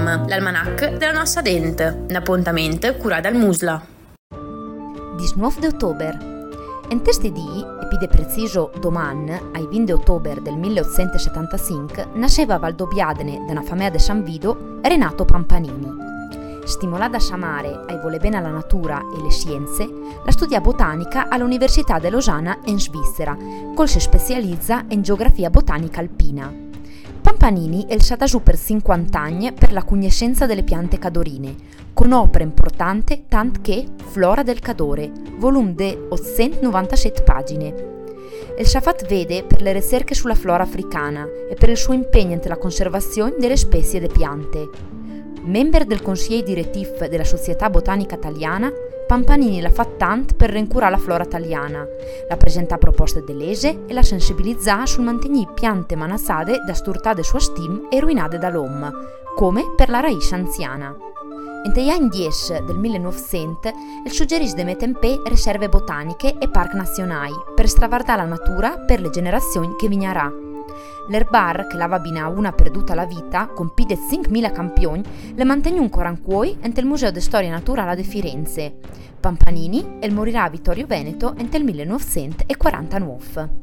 Dom, l'almanach della nostra dente, un appuntamento curato dal Musla. 19 ottobre. In questi dì, e più preciso domani, ai 20 ottobre del 1875, nasceva a Valdobbiadene, da una famiglia di San Vido, Renato Pampanini. Stimolata a amare e vuole bene alla natura e le scienze, la studia botanica all'Università di Losanna in Svizzera, col si specializza in geografia botanica alpina. Pampanini è stata giù per 50 anni per la conoscenza delle piante cadorine, con opera importante tant che Flora del Cadore, volume di 897 pagine. Il Shafat vede per le ricerche sulla flora africana e per il suo impegno nella conservazione delle specie e piante. Member del consiglio direttivo della Società Botanica Italiana, Pampanini l'ha fatto tanto per rincurare la flora italiana, la presenta proposte dell'ese e la sensibilizza sul mantenere piante manassate da sturtate sua stim e ruinate dall'uomo, come per la raice anziana. Negli anni 10 del 1900 il suggerisce di mettere in pe riserve botaniche e parchi nazionali per stravardare la natura per le generazioni che vignerà. L'erbar, che l'ava bina una perduta la vita, con più di 5.000 campioni, le mantenne ancora in cuoi nel Museo di Storia Naturale di Firenze. Pampanini morirà a Vittorio Veneto nel 1949.